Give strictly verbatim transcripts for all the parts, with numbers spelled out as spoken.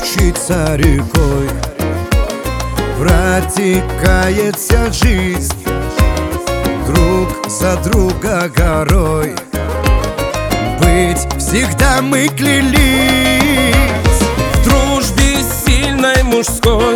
мчится рекой, протекает вся жизнь, друг за друга горой. Быть всегда мы клялись в дружбе сильной мужской,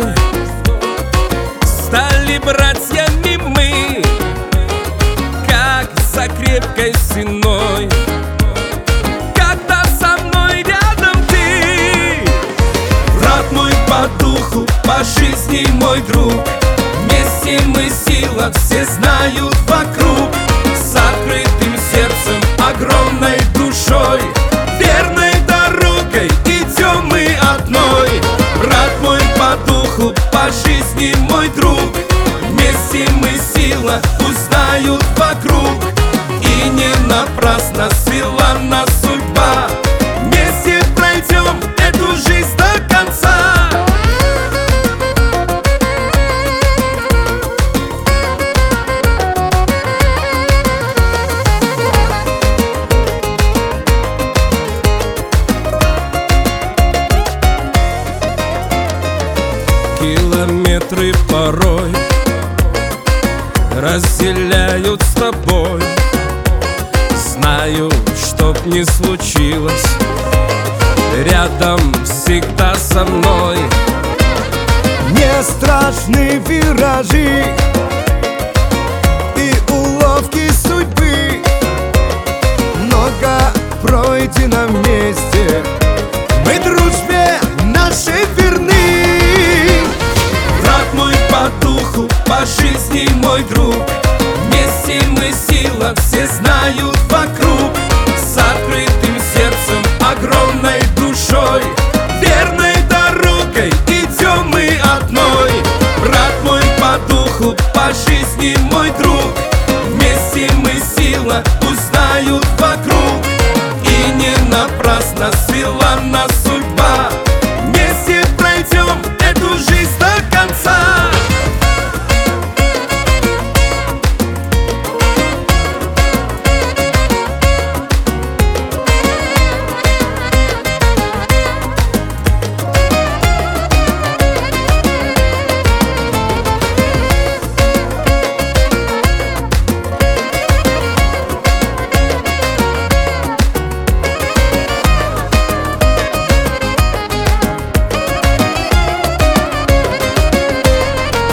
стали братьями мы, как за крепкой стеной. Когда со мной рядом ты, брат мой по духу, по жизни мой друг, вместе мы сила, все знают вокруг. С открытым сердцем, огромной душой, верной дорогой идем мы одной. Брат мой по духу, по жизни мой друг, вместе мы сила, узнают вокруг. И не напрасно свела нас судьба, вместе пройдем эту жизнь до конца. Километры порой разделяют с тобой. Знаю, чтоб не случилось, рядом всегда со мной. Не страшны виражи и уловки судьбы, много пройдено вместе, мы дружбе нашей верны. Брат мой по духу, по жизни мой друг, вместе мы сила, все знают вокруг. С открытым сердцем, огромной душой, верной дорогой идем мы одной. Брат мой по духу, по жизни мой друг, вместе мы сила, узнают вокруг. И не напрасно свела нас судьба, вместе пройдем эту жизнь до конца.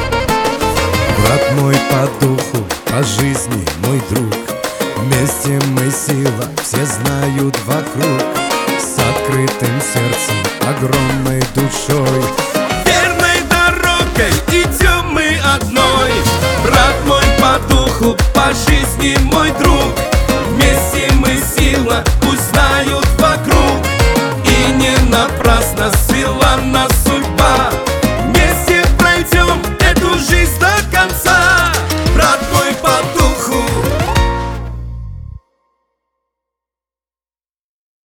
Брат мой по духу, по жизни мой друг, вместе